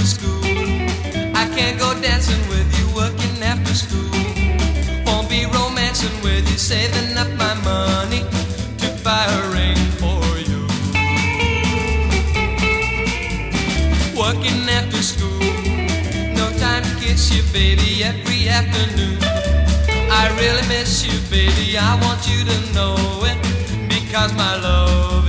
after school. I can't go dancing with you working after school. Won't be romancing with you, saving up my money to buy a ring for you. Working after school, no time to kiss you, baby, every afternoon. I really miss you, baby, I want you to know it, because my love